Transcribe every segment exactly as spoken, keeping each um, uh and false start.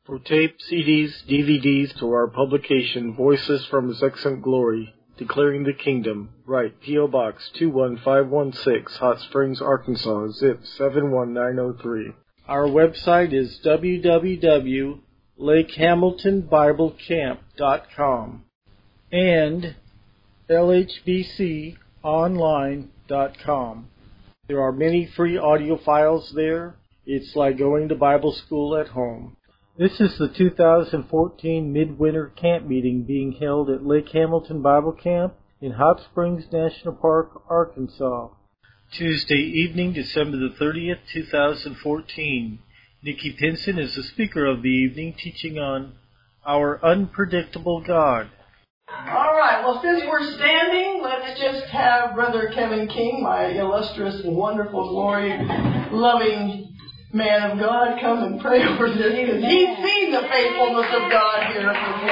For tape, C Ds, D V Ds, to our publication, Voices from His Excellent Glory, Declaring the Kingdom, write P O. Box two one five one six, Hot Springs, Arkansas, zip seven one nine zero three. Our website is w w w dot lake hamilton bible camp dot com and l h b c online dot com. There are many free audio files there. It's like going to Bible school at home. This is the two thousand fourteen Midwinter Camp Meeting being held at Lake Hamilton Bible Camp in Hot Springs National Park, Arkansas. Tuesday evening, December the thirtieth, two thousand fourteen. Nikki Pinson is the speaker of the evening, teaching on Our Unpredictable God. All right, well, since we're standing, let's just have Brother Kevin King, my illustrious, wonderful, glory-loving man of God, come and pray over this, because he's seen the faithfulness of God here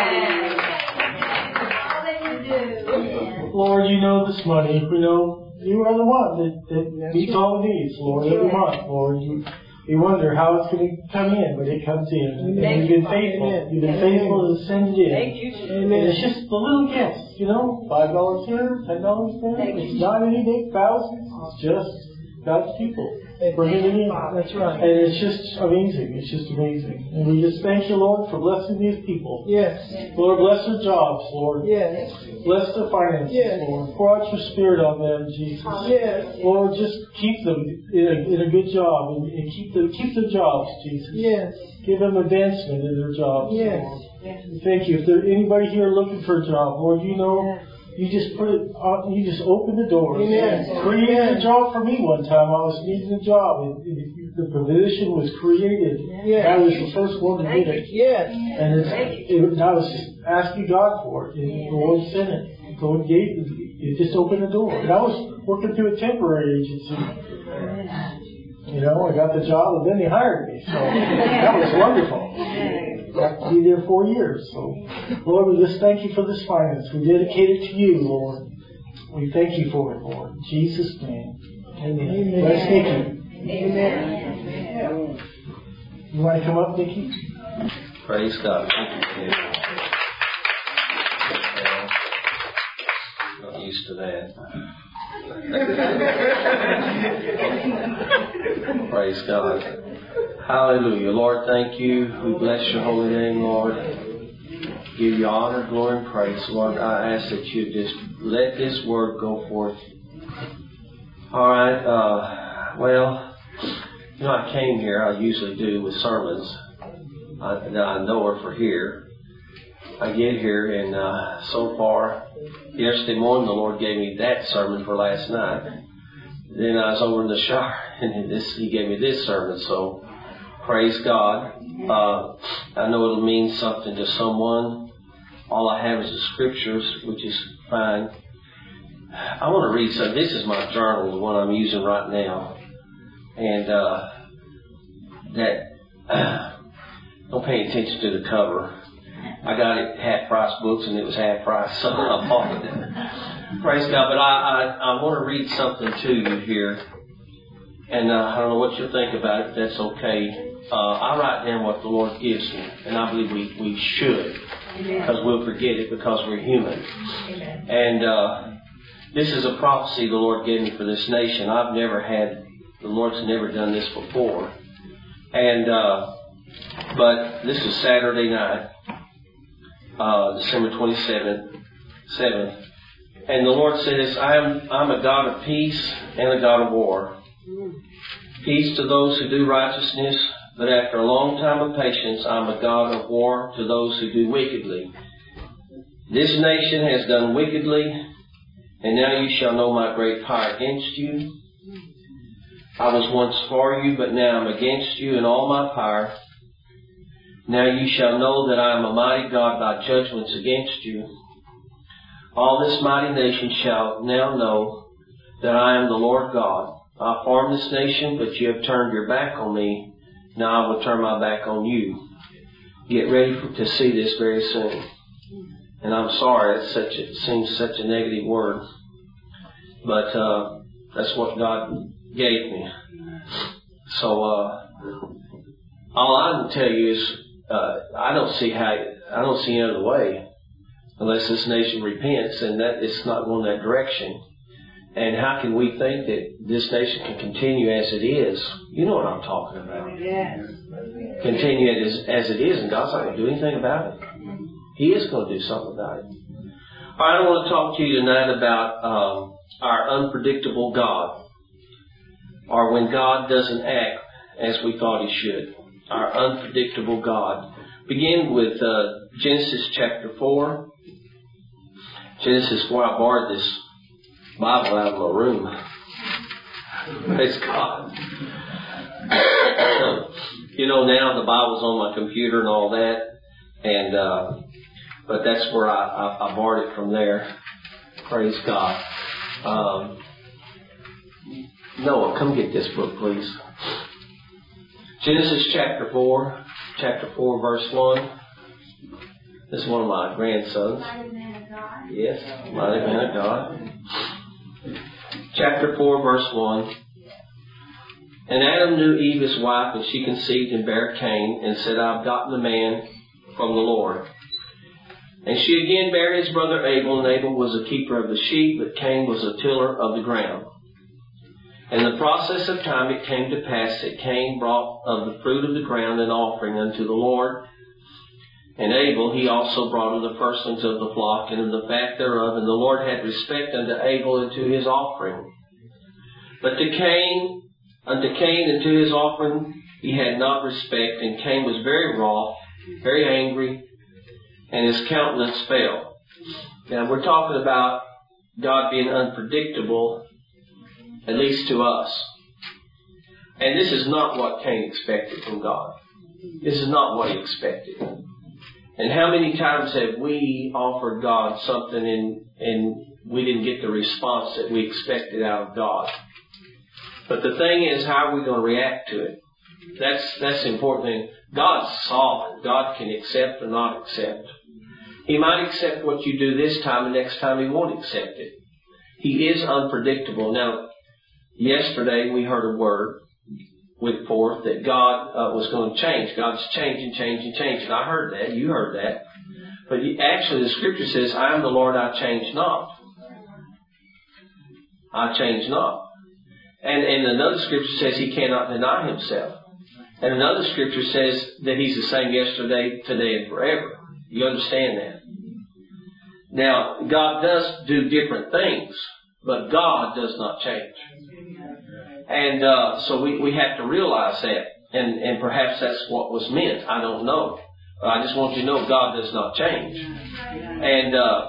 for forty years. Lord, you know this money. You know, you are the one that, that meets all the needs, Lord, every month, Lord. You, you wonder how it's going to come in, but it comes in. And you've been faithful. You've been faithful to send it in. Thank you. And it's just the little gifts, you know, five dollars here, ten dollars there. It's not any big thousands. It's just God's people. Bringing it in. That's right. And it's just amazing. It's just amazing. And we just thank you, Lord, for blessing these people. Yes. Lord, bless their jobs, Lord. Yes. Bless their finances, Yes. Lord. Pour out your spirit on them, Jesus. Yes. Lord, just keep them in a, in a good job and, and keep them keep their jobs, Jesus. Yes. Give them advancement in their jobs, Yes. Lord. Thank you. If there's anybody here looking for a job, Lord, you know. You just put it. Uh, you just open the doors. Amen. Created a job for me one time. I was needing a job, and the position was created. Yes. I was the first one to get it. Yes. And it's, it, I was just asking God for it, and the Lord sent it. The Lord gave it. It just opened the door. And I was working through a temporary agency. You know, I got the job, and then they hired me. So that was wonderful. Got to be there four years. So, Lord, we just thank you for this finance. We dedicate it to you, Lord. We thank you for it, Lord. In Jesus' name. Amen. Amen. Bless Nikki. Amen. You want to come up, Nikki? Praise God. Thank you. Not used to that. Praise God. Hallelujah. Lord, thank you. We bless your holy name, Lord. Give you honor, glory, and praise. Lord, I ask that you just let this word go forth. All right. Uh, well, you know, I came here, I usually do with sermons I, that I know are for here. I get here, and uh, so far, yesterday morning, the Lord gave me that sermon for last night. Then I was over in the shower, and this, He gave me this sermon, so praise God. Uh, I know it'll mean something to someone. All I have is the scriptures, which is fine. I want to read something. This is my journal, the one I'm using right now. And uh, that, uh, don't pay attention to the cover. I got it half price books, and it was half price, so I bought it. Praise God. But I, I, I want to read something to you here. And uh, I don't know what you'll think about it, if that's okay. Uh, I write down what the Lord gives me, and I believe we, we should, because we'll forget it because we're human. Amen. And uh, this is a prophecy the Lord gave me for this nation. I've never had, the Lord's never done this before. And, uh, but this is Saturday night, uh, December twenty-seventh, seventh. And the Lord says, I am, I'm a God of peace and a God of war. Peace to those who do righteousness, but after a long time of patience, I am a God of war to those who do wickedly. This nation has done wickedly, and now you shall know my great power against you. I was once for you, but now I am against you in all my power. Now you shall know that I am a mighty God by judgments against you. All this mighty nation shall now know that I am the Lord God. I formed this nation, but you have turned your back on me. Now I will turn my back on you. Get ready for, to see this very soon. And I'm sorry, it's such a, it seems such a negative word. But uh, that's what God gave me. So uh, all I can tell you is uh, I don't see how, I don't see any other way unless this nation repents, and that it's not going that direction. And how can we think that this nation can continue as it is? You know what I'm talking about. Yes. Continue as, as it is, and God's not going to do anything about it. He is going to do something about it. All right, I want to talk to you tonight about um, our unpredictable God, or when God doesn't act as we thought He should. Our unpredictable God. Begin with uh, Genesis chapter four. Genesis four, I borrowed this Bible out of my room. Praise God. You know, now the Bible's on my computer and all that, and uh, but that's where I, I, I borrowed it from there. Praise God. Um, Noah, come get this book, please. Genesis chapter four, chapter four, verse one. This is one of my grandsons. Mighty man of God. Yes, mighty man of God. Chapter four, verse one. And Adam knew Eve his wife, and she conceived and bare Cain, and said, I have gotten a man from the Lord. And she again bare his brother Abel, and Abel was a keeper of the sheep, but Cain was a tiller of the ground. In the process of time it came to pass that Cain brought of the fruit of the ground an offering unto the Lord. And Abel he also brought of the firstlings of the flock and of the fat thereof, and the Lord had respect unto Abel and to his offering. But to Cain, unto Cain and to his offering he had not respect, and Cain was very wroth, very angry, and his countenance fell. Now we're talking about God being unpredictable, at least to us. And this is not what Cain expected from God. This is not what he expected. And how many times have we offered God something and, and we didn't get the response that we expected out of God? But the thing is, how are we going to react to it? That's, that's the important thing. God's sovereign. God can accept or not accept. He might accept what you do this time, and next time He won't accept it. He is unpredictable. Now, yesterday we heard a word went forth that God uh, was going to change. God's changing, changing, changing. I heard that. You heard that. But actually the Scripture says, I am the Lord, I change not. I change not. And, and another Scripture says He cannot deny Himself. And another Scripture says that He's the same yesterday, today, and forever. You understand that? Now, God does do different things, but God does not change. And uh, so we, we have to realize that. And, and perhaps that's what was meant. I don't know. I just want you to know God does not change. And uh,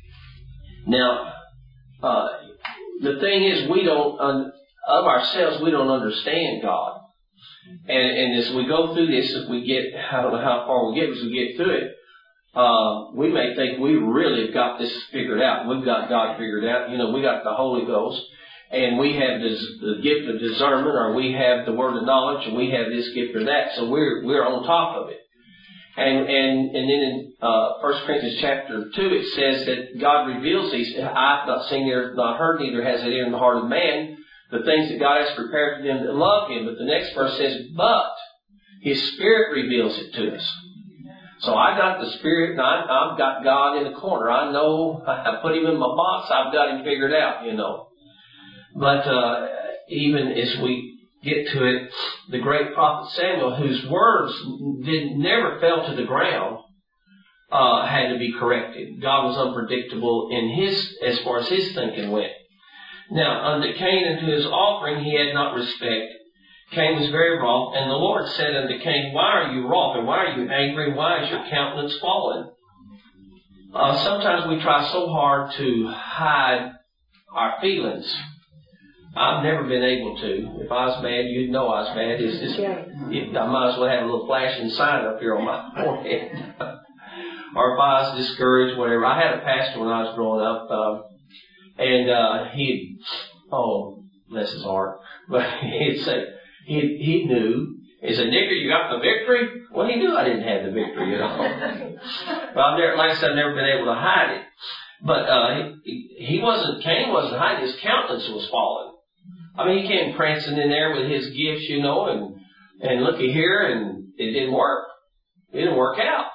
now, uh, the thing is, we don't, un- of ourselves, we don't understand God. And, and as we go through this, if we get, I don't know how far we get as we get through it, uh, we may think we really have got this figured out. We've got God figured out. You know, we got the Holy Ghost. And we have this, the gift of discernment, or we have the word of knowledge, and we have this gift or that. So we're we're on top of it. And and and then in uh, First Corinthians chapter two, it says that God reveals these. I've not seen, neither not heard, neither has it in the heart of man, the things that God has prepared for them that love Him. But the next verse says, but His Spirit reveals it to us. So I got the Spirit, and I, I've got God in the corner. I know I put Him in my box. I've got Him figured out, you know. But uh, even as we get to it, the great prophet Samuel, whose words did never fell to the ground, uh, had to be corrected. God was unpredictable in his, as far as his thinking went. Now, unto Cain and to his offering he had not respect. Cain was very wroth, and the Lord said unto Cain, why are you wroth, and why are you angry, and why is your countenance fallen? Uh, sometimes we try so hard to hide our feelings. I've never been able to. If I was mad, you'd know I was mad. It's just, it, I might as well have a little flashing sign up here on my forehead. Or if I was discouraged, whatever. I had a pastor when I was growing up, uh, and uh, he'd, oh, bless his heart, but he'd say, he he knew. He said, nigger, you got the victory? Well, he knew I didn't have the victory, you know. But I've never, like I said, I've never been able to hide it. But uh, he, he wasn't, Cain wasn't hiding. His countenance was falling. I mean, he came prancing in there with his gifts, you know, and, and looky here, and it didn't work. It didn't work out.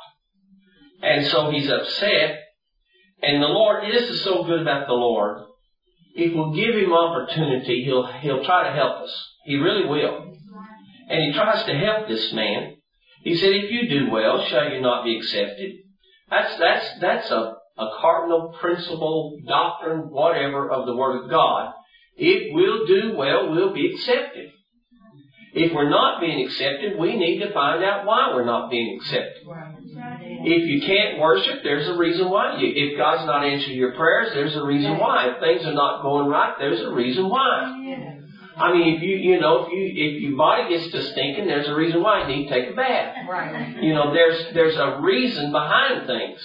And so he's upset. And the Lord, this is so good about the Lord. If we'll give him opportunity, he'll, he'll try to help us. He really will. And he tries to help this man. He said, if you do well, shall you not be accepted? That's, that's, that's a, a cardinal principle, doctrine, whatever, of the Word of God. If we'll do well, we'll be accepted. If we're not being accepted, we need to find out why we're not being accepted. If you can't worship, there's a reason why. If God's not answering your prayers, there's a reason why. If things are not going right, there's a reason why. I mean, if you, you know, if you, if your body gets to stinking, there's a reason why you need to take a bath. Right. You know, there's, there's a reason behind things.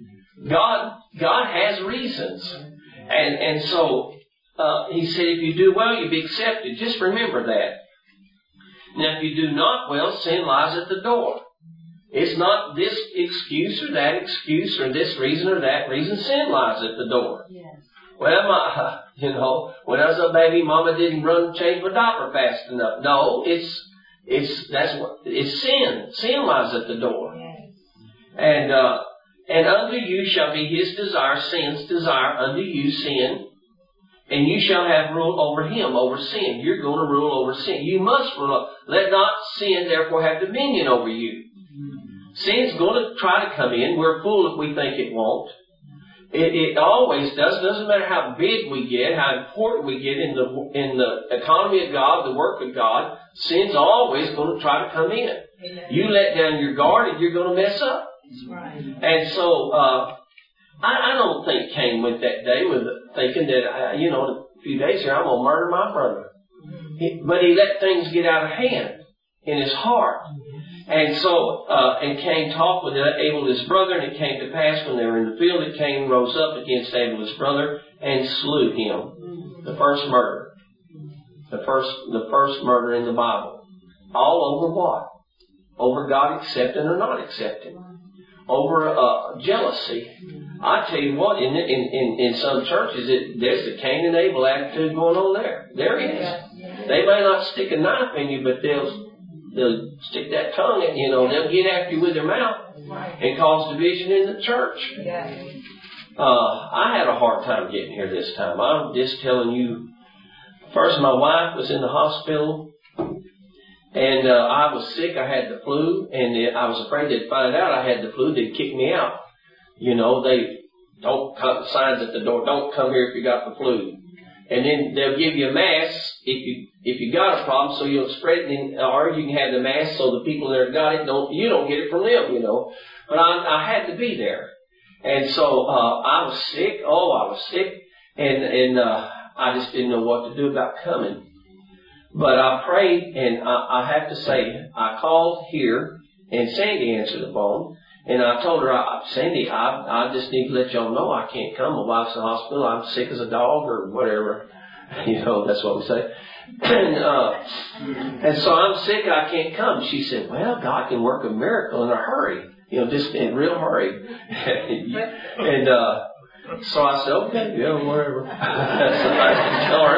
God, God has reasons. And, and so, uh, he said, if you do well, you'll be accepted. Just remember that. Now, if you do not well, sin lies at the door. It's not this excuse or that excuse or this reason or that reason. Sin lies at the door. Yes. Well, my, you know, when I was a baby, Mama didn't run and change my diaper fast enough. No, it's, it's, that's what, it's sin. Sin lies at the door. Yes. And, uh, and unto you shall be his desire, sin's desire, unto you sin. And you shall have rule over him, over sin. You're going to rule over sin. You must rule. Let not sin therefore have dominion over you. Sin's going to try to come in. We're a fool if we think it won't. It, it always does. Doesn't matter how big we get, how important we get in the in the economy of God, the work of God. Sin's always going to try to come in. Amen. You let down your guard, and you're going to mess up. That's right. And so, uh, I, I don't think Cain went that day with thinking that, uh, you know, a few days here I'm going to murder my brother. Mm-hmm. He, but he let things get out of hand in his heart. And so, uh, and Cain talked with Abel his brother, and it came to pass when they were in the field that Cain rose up against Abel his brother and slew him. The first murder. The first, the first murder in the Bible. All over what? Over God accepting or not accepting. Over, uh, jealousy. I tell you what, in, in, in, in some churches, it, there's the Cain and Abel attitude going on there. There is. They may not stick a knife in you, but they'll, They'll stick that tongue in, you know, they'll get after you with their mouth and cause division in the church. Uh, I had a hard time getting here this time. I'm just telling you. First, my wife was in the hospital, and uh, I was sick. I had the flu, and it, I was afraid they'd find out I had the flu. They'd kick me out. You know, they don't come, signs at the door, don't come here if you got the flu. And then they'll give you a mask if you if you got a problem, so you'll spread it, in, or you can have the mask so the people that have got it don't you don't get it from them, you know. But I, I had to be there, and so uh, I was sick. Oh, I was sick, and and uh, I just didn't know what to do about coming. But I prayed, and I, I have to say, I called here, and Sandy answered the phone. And I told her, I, Sandy, I, I just need to let y'all know I can't come. My wife's in the hospital. I'm sick as a dog or whatever. You know, that's what we say. And, uh, and so I'm sick. I can't come. She said, well, God can work a miracle in a hurry. You know, just in a real hurry. and, uh, so I said, okay, yeah, whatever. So I didn't tell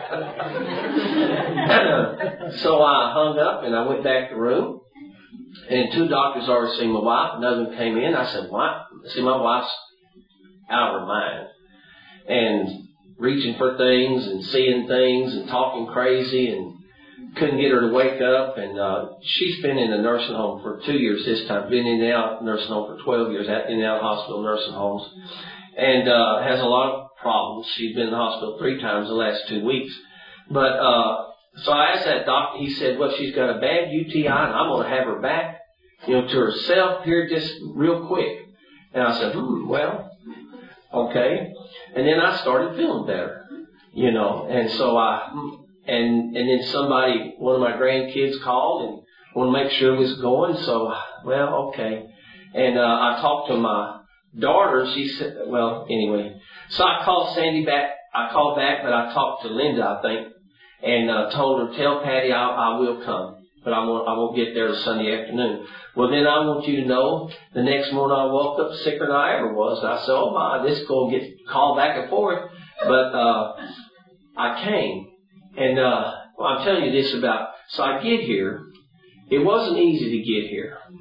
her that. So I hung up and I went back to the room. And two doctors already seen my wife. Another one came in. I said, "What?" See, my wife's out of her mind and reaching for things and seeing things and talking crazy and couldn't get her to wake up. And uh, she's been in a nursing home for two years this time. Been in and out of nursing home for twelve years. In and out of hospital nursing homes, and uh, has a lot of problems. She's been in the hospital three times the last two weeks. But uh, so I asked that doctor. He said, "Well, she's got a bad U T I, and I'm going to have her back, you know, to herself here just real quick." And I said, "Hmm, well, okay." And then I started feeling better, you know. And so I, and and then somebody, one of my grandkids called and wanted to make sure it was going. So, well, okay. And uh, I talked to my daughter. She said, well, anyway. So I called Sandy back. I called back, but I talked to Linda, I think. And uh, told her, tell Patty I, I will come, but I won't, I won't get there till Sunday afternoon. Well, then I want you to know, the next morning I woke up sicker than I ever was. And I said, oh my, this is going to get called back and forth. But uh, I came. And uh, well, I'm telling you this about, so I get here. It wasn't easy to get here.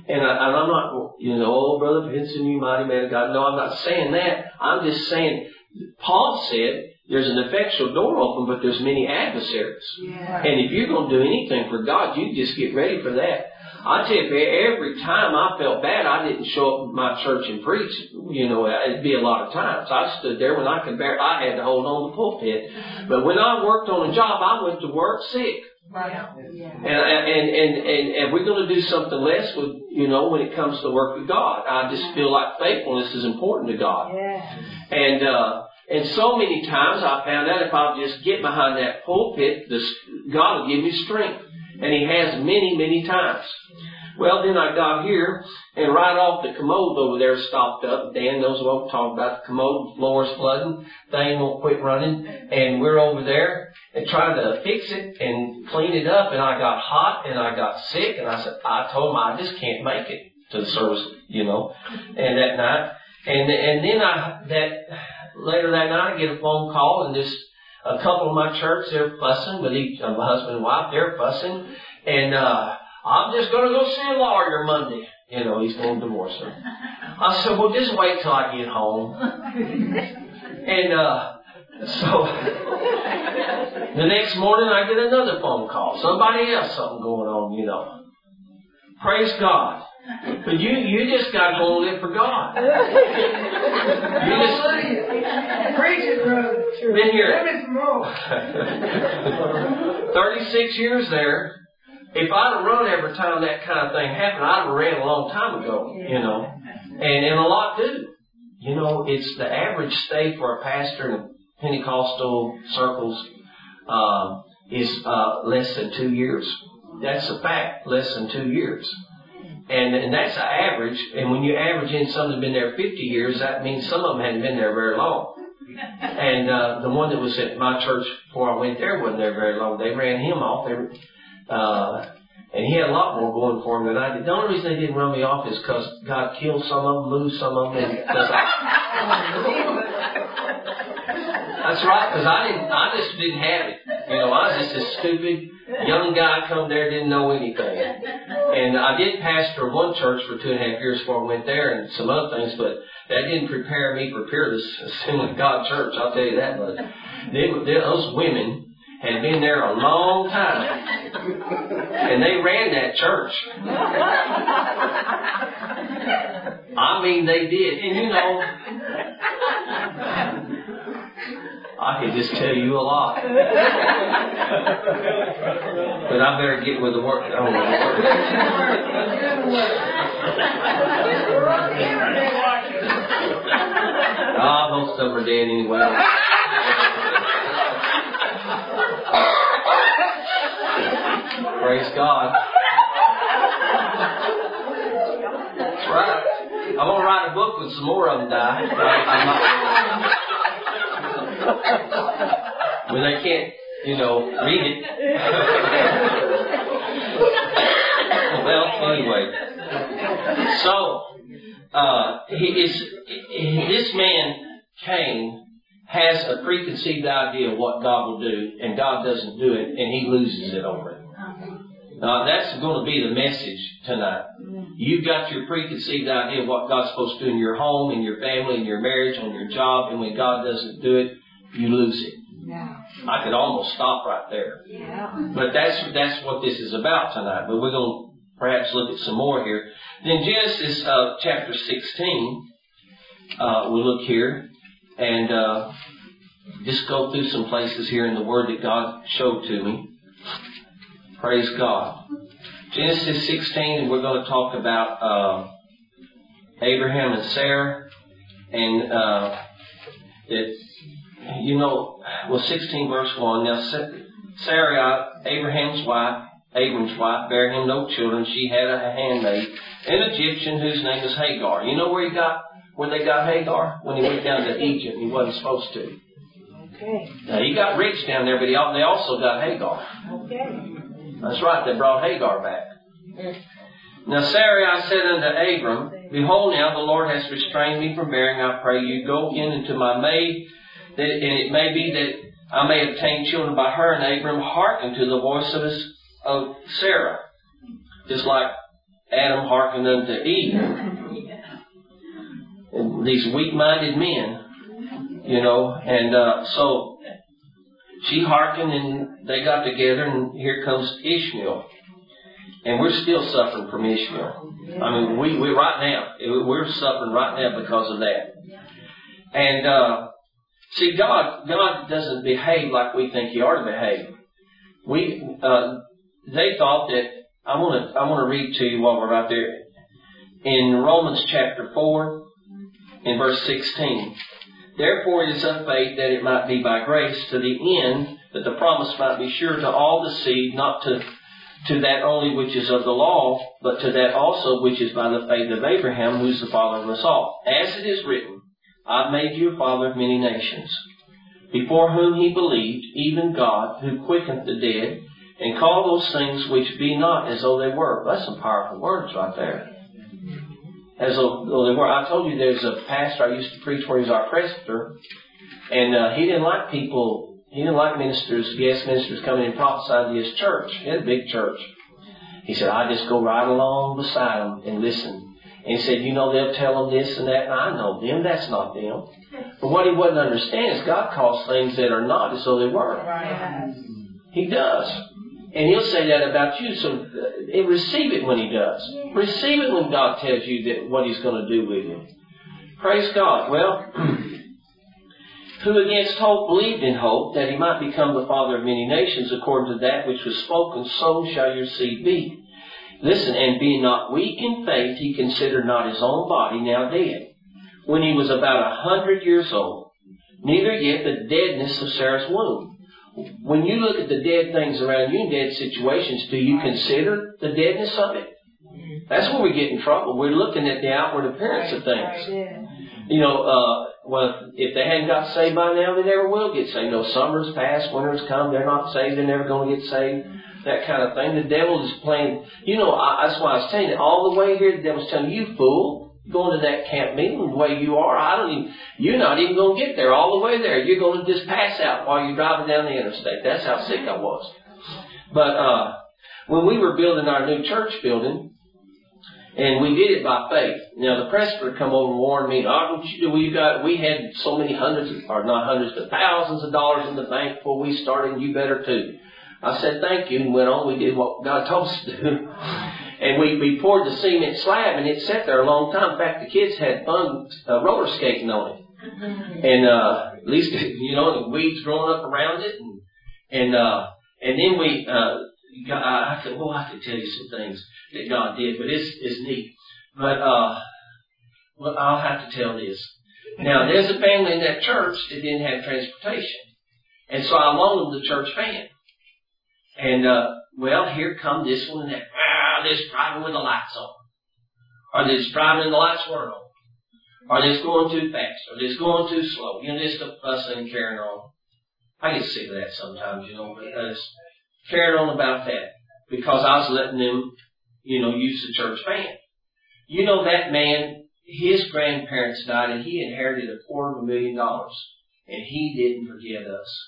And, I, and I'm not, you know, oh, Brother Vincent, you mighty man of God. No, I'm not saying that. I'm just saying, Paul said, there's an effectual door open, but there's many adversaries. Yeah. And if you're going to do anything for God, you just get ready for that. I tell you, every time I felt bad, I didn't show up at my church and preach. You know, it'd be a lot of times. I stood there when I could bear, I had to hold on to the pulpit. But when I worked on a job, I went to work sick. Right. Yeah. And, and, and, and, and we're going to do something less with, you know, when it comes to the work of God. I just feel like faithfulness is important to God. Yeah. And, uh, and so many times I found out if I'll just get behind that pulpit, this, God will give me strength. And He has many, many times. Well, then I got here, and right off the commode over there stopped up. Dan knows what I'm talking about. The commode, the floor's flooding. Thing won't quit running. And we're over there and trying to fix it and clean it up. And I got hot and I got sick. And I said, I told him I just can't make it to the service, you know, and that night. And, and then I, that, later that night I get a phone call, and this, a couple of my church, they're fussing with each, uh, my husband and wife, they're fussing. And, uh, I'm just going to go see a lawyer Monday. You know, he's going to divorce her. I said, well, just wait till I get home. And, uh, so, the next morning I get another phone call. Somebody else, something going on, you know. Praise God. But you, you just got to go and live for God. You just, preach it, brother. Been here. Let me more. thirty-six years there. If I'd have run every time that kind of thing happened, I'd have ran a long time ago, you know. And, and a lot do. You know, it's the average stay for a pastor in Pentecostal circles uh, is uh, less than two years. That's a fact, less than two years. And, and that's an average. And when you average in some that have been there fifty years, that means some of them hadn't been there very long. And uh, the one that was at my church before I went there wasn't there very long. They ran him off. They were, Uh, and he had a lot more going for him than I did. The only reason they didn't run me off is because God killed some of them, lose some of them. And that's right, because I didn't. I just didn't have it. You know, I was just a stupid young guy come there, didn't know anything. And I did pastor one church for two and a half years before I went there, and some other things, but that didn't prepare me for Peerless Assembly of God Church. I'll tell you that much. They, they, those women had been there a long time, and they ran that church. I mean, they did. And you know, I could just tell you a lot, but I better get with the work. I don't know. Ah, most of them are dead anyway. Praise God. That's right. I'm going to write a book when some more of them die. I'm not, when they can't, you know, read it. Well, anyway. So, uh, he is, this man, Cain, has a preconceived idea of what God will do, and God doesn't do it, and he loses it over it. Uh, that's going to be the message tonight. You've got your preconceived idea of what God's supposed to do in your home, in your family, in your marriage, on your job, and when God doesn't do it, you lose it. Yeah. I could almost stop right there. Yeah. But that's that's what this is about tonight. But we're going to perhaps look at some more here. Then Genesis uh, chapter sixteen, uh, we look here, and uh, just go through some places here in the Word that God showed to me. Praise God. Genesis sixteen, and we're going to talk about uh, Abraham and Sarah, and uh, that, you know, well, sixteen verse one. Now, Sarah, Abraham's wife, Abram's wife, bare him no children. She had a handmaid, an Egyptian whose name was Hagar. You know where he got, where they got Hagar? When he went down to Egypt, and he wasn't supposed to. Okay. Now, he got rich down there, but he, they also got Hagar. Okay. That's right, they brought Hagar back. Now Sarai said unto Abram, Behold now, the Lord has restrained me from bearing, I pray you, go in unto my maid, that, and it may be that I may obtain children by her. And Abram hearkened to the voice of, his, of Sarah. Just like Adam hearkened unto Eve. And these weak-minded men, you know, and uh, so she hearkened and they got together, and here comes Ishmael. And we're still suffering from Ishmael. I mean, we, we right now, we're suffering right now because of that. And, uh, see, God, God doesn't behave like we think He ought to behave. We, uh, they thought that, I want to, I want to read to you while we're right there. In Romans chapter four, in verse sixteen. Therefore it is of faith that it might be by grace, to the end that the promise might be sure to all the seed, not to, to that only which is of the law, but to that also which is by the faith of Abraham, who is the father of us all. As it is written, I made you a father of many nations, before whom he believed, even God, who quickeneth the dead, and called those things which be not as though they were. That's some powerful words right there. As though they were. I told you there's a pastor I used to preach where he was our presbyter, and uh, he didn't like people, he didn't like ministers, guest ministers coming and prophesying to his church. He had a big church. He said, I just go right along beside them and listen. And he said, you know, they'll tell them this and that, and I know them. That's not them. But what he wouldn't understand is God calls things that are not as though they were. Right. He does. And He'll say that about you. So uh, receive it when He does. Receive it when God tells you that what He's going to do with you. Praise God. Well, who against hope believed in hope, that He might become the father of many nations, according to that which was spoken, so shall your seed be. Listen, and being not weak in faith, he considered not his own body now dead, when he was about a hundred years old, neither yet the deadness of Sarah's womb. When you look at the dead things around you in dead situations, do you consider the deadness of it? That's where we get in trouble. We're looking at the outward appearance of things. You know, uh, well, if they hadn't got saved by now, they never will get saved. No, summer's passed, winter's come, they're not saved, they're never going to get saved. That kind of thing. The devil is playing. You know, I, that's why I was telling you, all the way here, the devil's telling you, you fool, going to that camp meeting the way you are, I don't even, you're not even going to get there all the way there. You're going to just pass out while you're driving down the interstate. That's how sick I was. But, uh, when we were building our new church building, and we did it by faith. Now, the presbyter come over and warned me, oh, we got, we had so many hundreds, of, or not hundreds, but thousands of dollars in the bank before we started, and you better too. I said, thank you, and went on. We did what God told us to do. And we, we poured the cement slab, and it sat there a long time. In fact, the kids had fun uh, roller skating on it. And uh, at least, you know, the weeds growing up around it. And and uh, and then we, uh, got, I could, well, I could tell you some things that God did, but it's, it's neat. But uh, well, I'll have to tell this. Now, there's a family in that church that didn't have transportation. And so I loaned them the church van. And, uh, well, here come this one and that. Ah, they're just driving with the lights on. Or they're just driving and the lights weren't on. Or they're just going too fast. Or they're just going too slow. You know, just fussing and carrying on. I get sick of that sometimes, you know, but I just carried on about that. Because I was letting them, you know, use the church van. You know, that man, his grandparents died and he inherited a quarter of a million dollars. And he didn't forget us.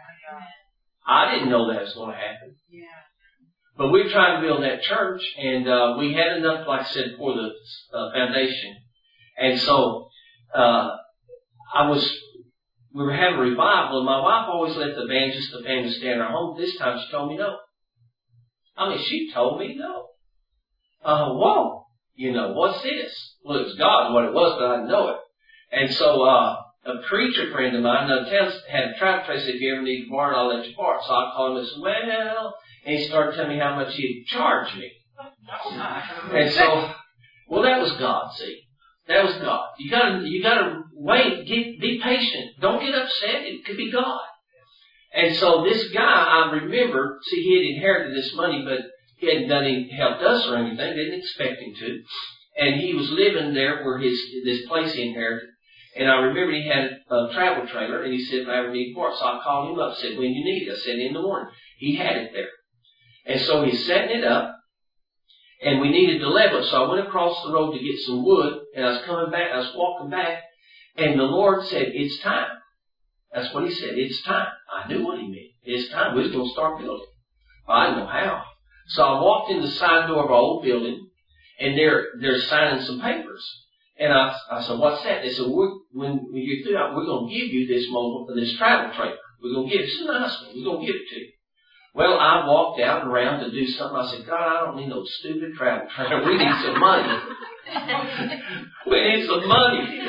I didn't know that was going to happen. Yeah. But we tried to build that church, and uh, we had enough, like I said, for the uh, foundation. And so uh, I was, we were having a revival, and my wife always let the evangelist, the family stay in our home. This time she told me no. I mean, she told me no. Uh, whoa, you know, what's this? Well, it was God, what it was, but I didn't know it. And so, uh, a preacher friend of mine in town had a travel trailer. Said, if you ever need to borrow it, I'll let you borrow it. So I called him and said, well, and he started telling me how much he'd charge me. And so, well, that was God, see. That was God. You gotta, you gotta wait, get, be patient. Don't get upset. It could be God. And so this guy, I remember, see, he had inherited this money, but he hadn't done any, helped us or anything. Didn't expect him to. And he was living there where his, this place he inherited. And I remember he had a travel trailer, and he said, if I ever need more. So I called him up, said, when you need it? I said, in the morning. He had it there. And so he's setting it up, and we needed to level it. So I went across the road to get some wood, and I was coming back, I was walking back, and the Lord said, it's time. That's what he said, it's time. I knew what he meant. It's time. We was going to start building. Well, I didn't know how. So I walked in the side door of our old building, and they're they're signing some papers. And I, I said, what's that? They said, we're, when we get through that, we're going to give you this mobile, this travel trailer. We're going to give it. It's a nice one. We're going to give it to you. Well, I walked out and around to do something. I said, God, I don't need no stupid travel trailer. We need some money. We need some money.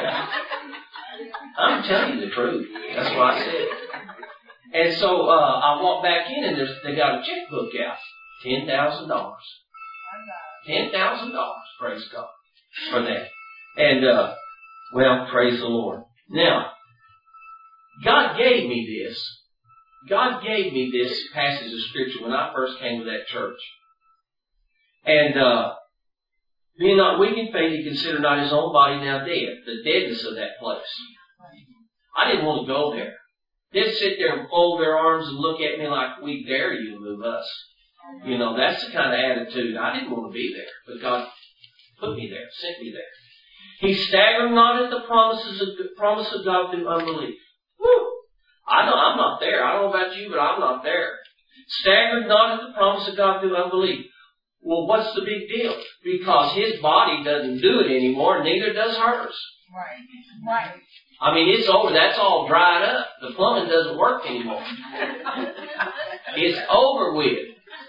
I'm telling you the truth. That's what I said. And so uh, I walked back in, and there's, they got a checkbook out. ten thousand dollars. ten thousand dollars, praise God, for that. And, uh, well, praise the Lord. Now, God gave me this. God gave me this passage of Scripture when I first came to that church. And, uh, being not weak in faith, he considered not his own body now dead, the deadness of that place. I didn't want to go there. They'd sit there and fold their arms and look at me like, we dare you to move us. You know, that's the kind of attitude. I didn't want to be there, but God put me there, sent me there. He staggered not at the promises of the promise of God through unbelief. Woo! I know I'm not there. I don't know about you, but I'm not there. Staggered not at the promise of God through unbelief. Well, what's the big deal? Because his body doesn't do it anymore, neither does hers. Right. Right. I mean, it's over. That's all dried up. The plumbing doesn't work anymore. It's over with.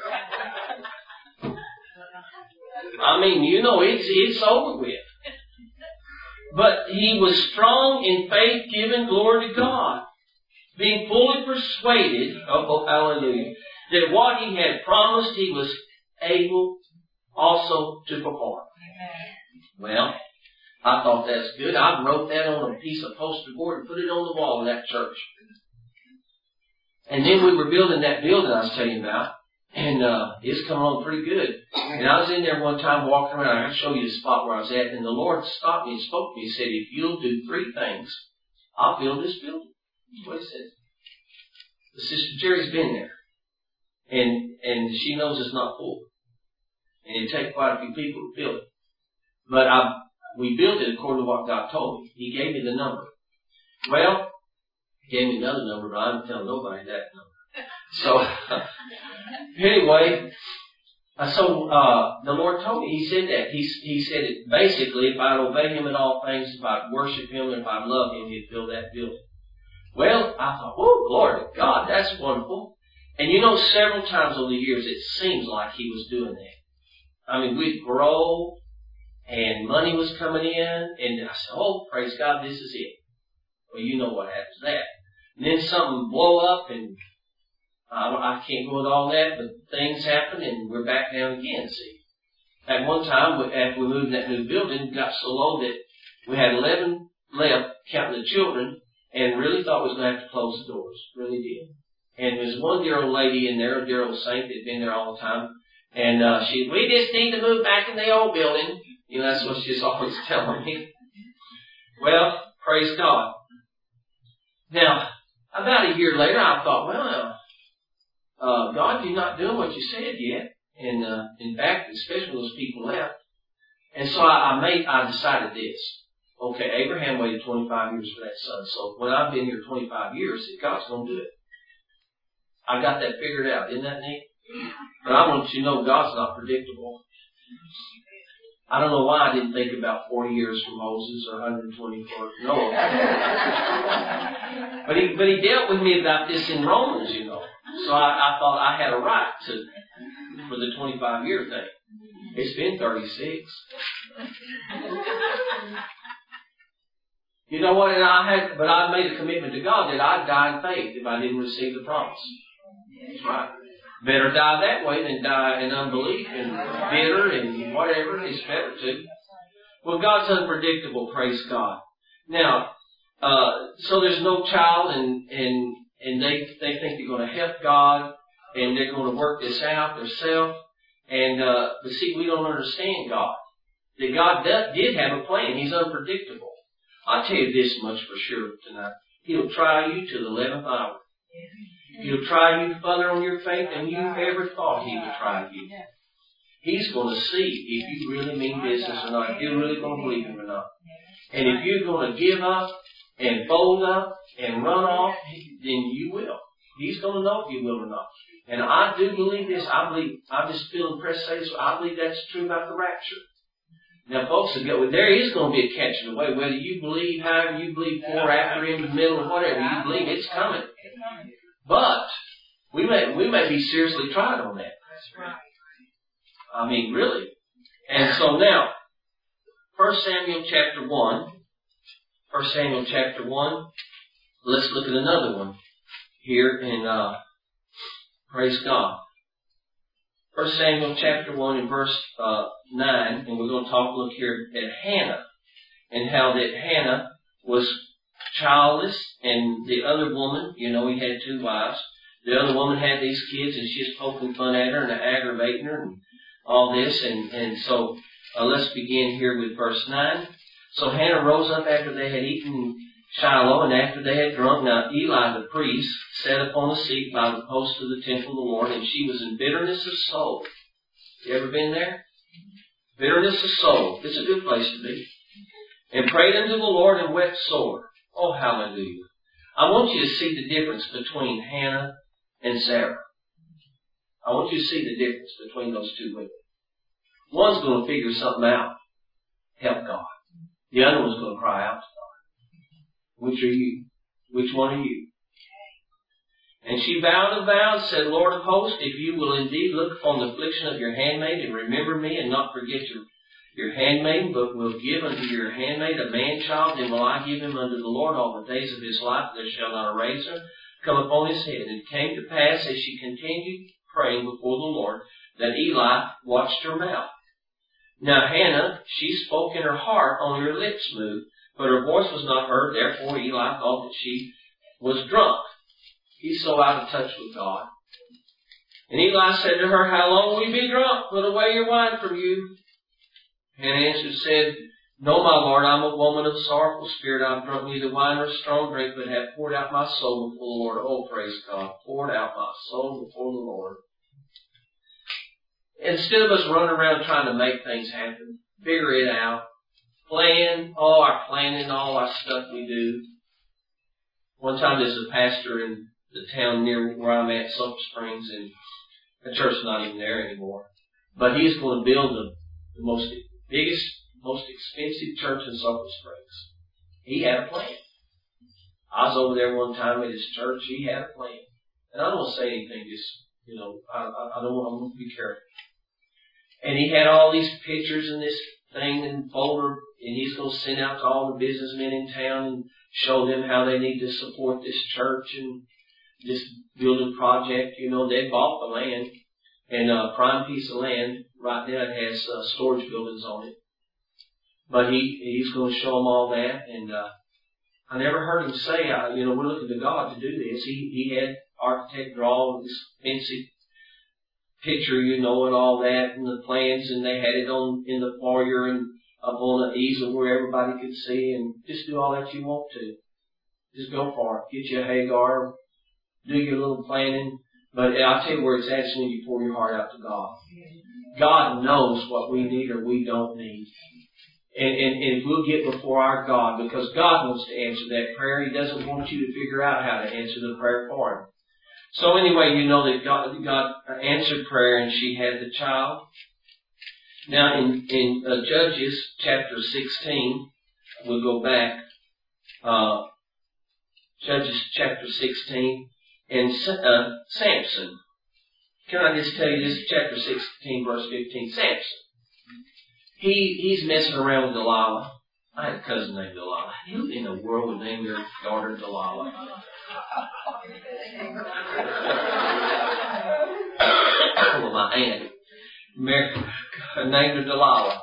I mean, you know, it's it's over with. But he was strong in faith, giving glory to God, being fully persuaded, oh, hallelujah, that what he had promised he was able also to perform. Well, I thought that's good. I wrote that on a piece of poster board and put it on the wall in that church. And then we were building that building I was telling you about. And uh, it's coming on pretty good. And I was in there one time walking around. I can show you the spot where I was at. And the Lord stopped me and spoke to me. He said, if you'll do three things, I'll build this building. That's what he said. The Sister Jerry's been there. And and she knows it's not full. And it'd take quite a few people to build it. But I, we built it according to what God told me. He gave me the number. Well, he gave me another number, but I didn't tell nobody that number. So, anyway, so uh, the Lord told me, He said that. He, he said it basically, if I'd obey Him in all things, if I'd worship Him, and if I'd love Him, He'd build that building. Well, I thought, oh, glory to God, that's wonderful. And you know, several times over the years, it seems like He was doing that. I mean, we'd grow, and money was coming in, and I said, oh, praise God, this is it. Well, you know what happens to that. And then something blow up, and I can't go with all that, but things happen and we're back down again, see. At one time, after we moved in that new building, it got so low that we had eleven left, counting the children, and really thought we was going to have to close the doors. Really did. And there was one dear old lady in there, a dear old saint that had been there all the time, and uh, she, we just need to move back in the old building. You know, that's what she's always telling me. Well, praise God. Now, about a year later, I thought, well, Uh, God, you're not doing what you said yet. And, uh, in fact, especially when those people left. And so I, I made, I decided this. Okay, Abraham waited twenty-five years for that son. So when I've been here twenty-five years, God's going to do it. I got that figured out. Isn't that neat? But I want you to know God's not predictable. I don't know why I didn't think about forty years for Moses or one hundred twenty for Noah. but he, but he dealt with me about this in Romans, you know. So I, I thought I had a right to, for the twenty-five year thing. It's been thirty-six. You know what? And I had, but I made a commitment to God that I'd die in faith if I didn't receive the promise. That's right. Better die that way than die in unbelief and bitter and whatever. It's better to. Well, God's unpredictable. Praise God. Now, uh, so there's no child, and and. And they, they think they're going to help God, and they're going to work this out themselves. And, uh, but see, we don't understand God. That God does, did have a plan. He's unpredictable. I'll tell you this much for sure tonight. He'll try you to the eleventh hour. He'll try you further on your faith than you ever thought He would try you. He's going to see if you really mean business or not, if you're really going to believe Him or not. And if you're going to give up and fold up and run off, then you will. He's going to know if you will or not. And I do believe this. I believe, I just feel impressed to say this. I believe that's true about the rapture. Now, folks, there is going to be a catching away. Whether you believe, however you believe, before, after, in the middle, or whatever you believe, it's coming. But we may we may be seriously tried on that. That's right. I mean, really. And so now, First Samuel chapter one. First Samuel chapter one. Let's look at another one here in, uh, praise God. First Samuel chapter one and verse uh, nine, and we're going to talk, look here at Hannah, and how that Hannah was childless, and the other woman, you know, he had two wives. The other woman had these kids, and she was poking fun at her and aggravating her and all this, and, and so uh, let's begin here with verse nine. So Hannah rose up after they had eaten Shiloh, and after they had drunk. Now Eli the priest sat upon a seat by the post of the temple of the Lord, and she was in bitterness of soul. You ever been there? Bitterness of soul. It's a good place to be. And prayed unto the Lord and wept sore. Oh, hallelujah. I want you to see the difference between Hannah and Sarah. I want you to see the difference between those two women. One's going to figure something out. Help God. The other one's going to cry out to God. Which are you? Which one are you? And she vowed a vow and said, Lord of hosts, if you will indeed look upon the affliction of your handmaid and remember me and not forget your, your handmaid, but will give unto your handmaid a man-child, then will I give him unto the Lord all the days of his life. There shall not a razor come upon his head. And it came to pass, as she continued praying before the Lord, that Eli watched her mouth. Now Hannah, she spoke in her heart, only her lips moved, but her voice was not heard. Therefore Eli thought that she was drunk. He's so out of touch with God. And Eli said to her, How long will you be drunk? Put away your wine from you. Hannah answered, said, No, my Lord, I'm a woman of sorrowful spirit. I've drunk neither wine nor strong drink, but have poured out my soul before the Lord. Oh, praise God. Poured out my soul before the Lord. Instead of us running around trying to make things happen, figure it out, plan, oh, our planning, all our stuff we do. One time there's a pastor in the town near where I'm at, Sulphur Springs, and the church's not even there anymore. But he's going to build the, the most biggest, most expensive church in Sulphur Springs. He had a plan. I was over there one time at his church. He had a plan. And I don't want to say anything, just, you know, I, I, I don't want, I want to be careful. And he had all these pictures and this thing and folder, and he's going to send out to all the businessmen in town and show them how they need to support this church and this building project. You know, they bought the land, and a prime piece of land right now. It has uh, storage buildings on it. But he he's going to show them all that, and uh, I never heard him say, uh, you know, we're looking to God to do this. He he had architect draw this fancy picture, you know, and all that, and the plans, and they had it on in the foyer and up on an easel where everybody could see, and just do all that you want to. Just go for it. Get you a Hagar, do your little planning. But I'll tell you where it's at is when you pour your heart out to God. God knows what we need or we don't need. And, and, and we'll get before our God, because God wants to answer that prayer. He doesn't want you to figure out how to answer the prayer for Him. So anyway, you know that God, God answered prayer, and she had the child. Now in, in uh, Judges chapter sixteen, we'll go back, uh, Judges chapter sixteen, and uh, Samson. Can I just tell you this? Chapter sixteen, verse fifteen. Samson. He, he's messing around with Delilah. I had a cousin named Delilah. Who in the world would name their daughter Delilah? Well, my aunt married, named her Delilah.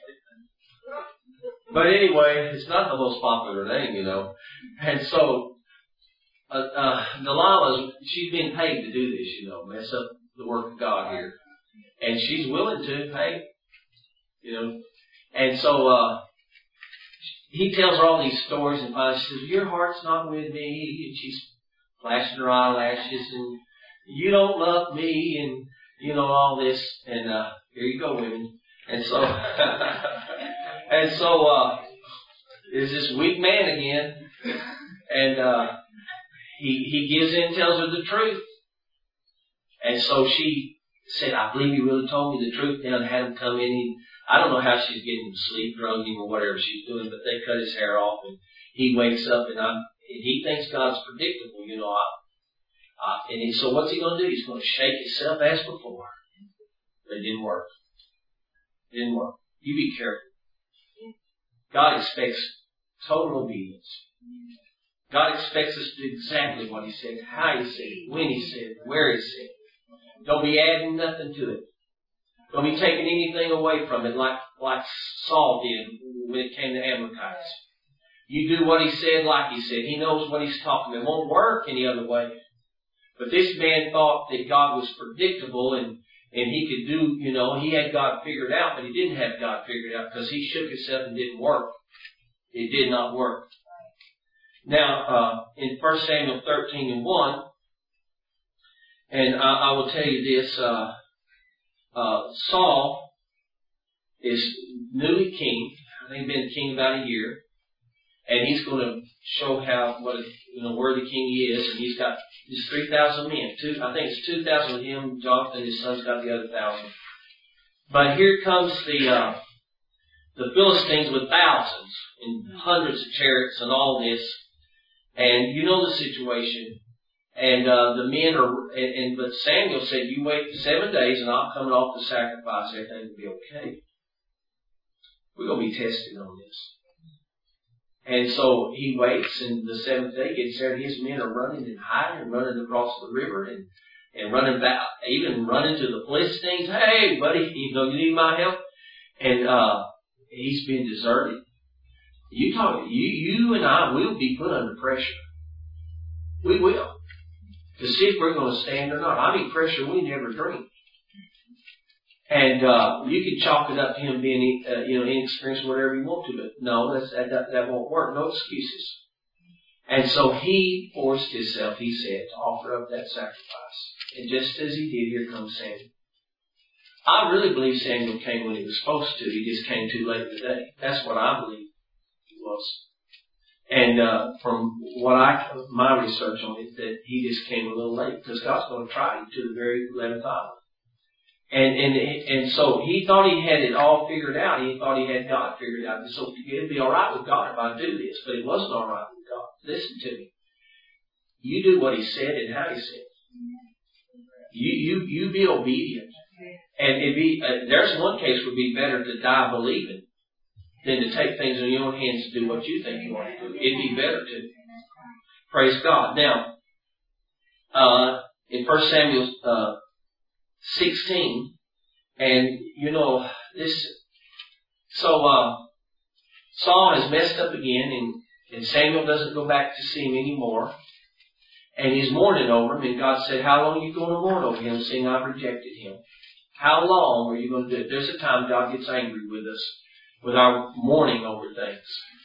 But anyway, it's not the most popular name, you know. And so, uh, uh, Delilah, she's been paid to do this, you know, mess up the work of God here. And she's willing to, hey, you know. And so, uh, he tells her all these stories, and finally she says, your heart's not with me. And she's flashing her eyelashes, and you don't love me, and, you know, all this. And, uh, here you go, women. And so, and so, uh, there's this weak man again, and, uh, he, he gives in and tells her the truth. And so she said, I believe he really told me the truth now and had him come in. He, I don't know how she's getting him to sleep, drugged him or whatever she's doing, but they cut his hair off and he wakes up and I'm, and he thinks God's predictable, you know. I, uh, and he, so what's he going to do? He's going to shake himself as before. But it didn't work. It didn't work. You be careful. God expects total obedience. God expects us to do exactly what He said, how He said it, when He said it, where He said it. Don't be adding nothing to it. Don't be taking anything away from it like, like Saul did when it came to Amalekites. You do what he said like he said. He knows what he's talking about. It won't work any other way. But this man thought that God was predictable and, and he could do, you know, he had God figured out, but he didn't have God figured out because he shook himself and didn't work. It did not work. Now, uh, in First Samuel thirteen and one, and I, I will tell you this, uh, uh, Saul is newly king. I think he's been king about a year. And he's going to show how, what a, you know, worthy king he is. And he's got his three thousand men. Two, I think it's two thousand with him, Jonathan, his son's got the other thousand. But here comes the, uh, the Philistines with thousands and hundreds of chariots and all this. And you know the situation. And, uh, the men are, and, and, but Samuel said, you wait seven days and I'm coming off the sacrifice. Everything will be okay. We're going to be tested on this. And so he waits, and the seventh day gets there, and his men are running and hiding and running across the river and, and running back, even running to the Philistines. Hey, buddy, you know, you need my help? And, uh, he's been deserted. You talk, you, you and I will be put under pressure. We will. To see if we're going to stand or not. I mean, pressure we never dreamed. And, uh, you can chalk it up to him being, uh, you know, inexperienced, whatever you want to, but no, that's, that, that, that won't work. No excuses. And so he forced himself, he said, to offer up that sacrifice. And just as he did, here comes Samuel. I really believe Samuel came when he was supposed to. He just came too late in the day. That's what I believe it was. And, uh, from what I, my research on it, that he just came a little late because God's going to try you to the very eleventh hour. And, and, and so he thought he had it all figured out. He thought he had God figured out. And so it'd be alright with God if I do this. But it wasn't alright with God. Listen to me. You do what he said and how he said. You, you, you be obedient. And it'd be, uh, there's one case where it'd be better to die believing than to take things in your own hands and do what you think you want to do. It'd be better to. Praise God. Now, uh, in First Samuel, uh, sixteen, and you know this. So uh, Saul has messed up again, and, and Samuel doesn't go back to see him anymore, and he's mourning over him. And God said, "How long are you going to mourn over him, seeing I've rejected him? How long are you going to do it?" There's a time God gets angry with us, with our mourning over things.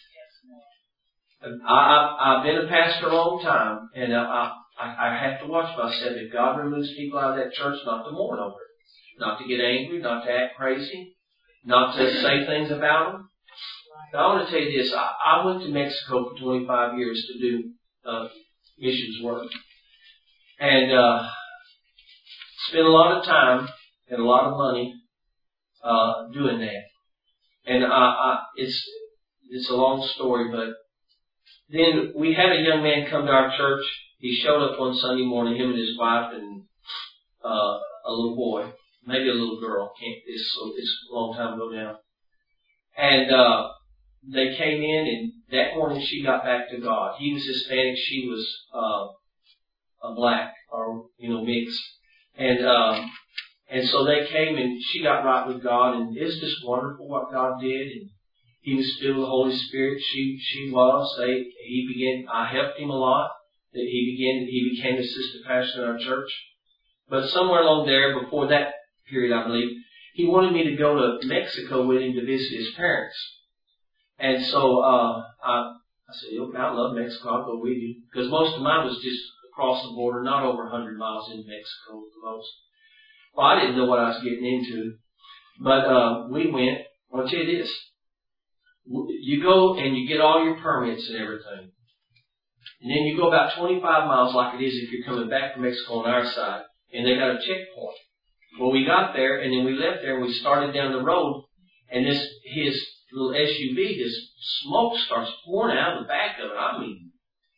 I, I, I've been a pastor a long time, and I. I, I have to watch myself. If God removes people out of that church, not to mourn over it. Not to get angry, not to act crazy, not to say things about them. But I want to tell you this. I, I went to Mexico for twenty-five years to do uh, missions work. And uh, spent a lot of time and a lot of money uh, doing that. And I, I, it's it's a long story, but then we had a young man come to our church. He showed up one Sunday morning, him and his wife and uh, a little boy, maybe a little girl. Can't, it's, it's a long time ago now. And uh, they came in, and that morning she got back to God. He was Hispanic, she was uh, a black, or you know, mixed. And um, and so they came, and she got right with God, and it's just wonderful what God did. And he was filled with the Holy Spirit. She she was. They he began. I helped him a lot. He began, he became assistant pastor in our church. But somewhere along there, before that period, I believe, he wanted me to go to Mexico with him to visit his parents. And so, uh, I, I said, okay, I love Mexico, I'll go with you. Because most of mine was just across the border, not over one hundred miles in Mexico at the most. Well, I didn't know what I was getting into. But, uh, we went. I'll tell you this. You go and you get all your permits and everything. And then you go about twenty-five miles like it is if you're coming back from Mexico on our side. And they got a checkpoint. Well, we got there, and then we left there, and we started down the road, and this his little S U V, this smoke starts pouring out of the back of it. I mean,